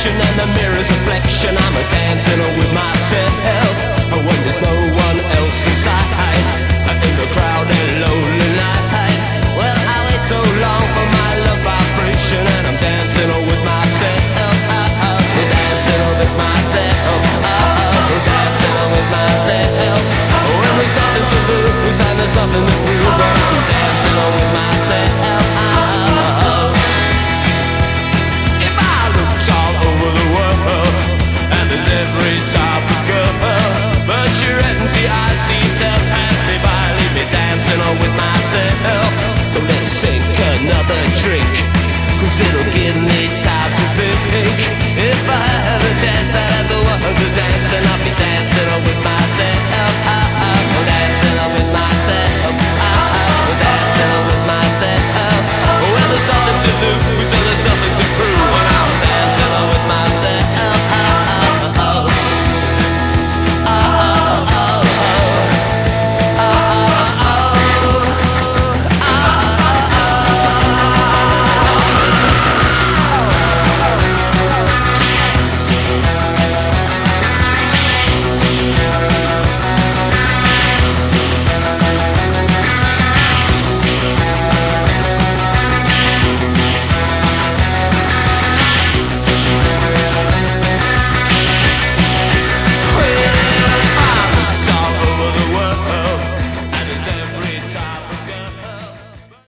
connection and the mirror's reflection. I'm a dancing with myself when there's no one else inside, in the crowded lonely night. Well, I wait so long for my love vibration, and I'm dancing with myself. Dancing with myself. Dancing with myself. When there's nothing to lose and there's nothing to prove, but I'm dancing with myself. If I looked all over the world, and there's every type of girl, but you're empty, I see death pass me by, leave me dancing with myself. So let's sink another drink, 'cause it'll give me time to think. If I had a chance, I'd as a woman to dance, and I'll be dancing with myself.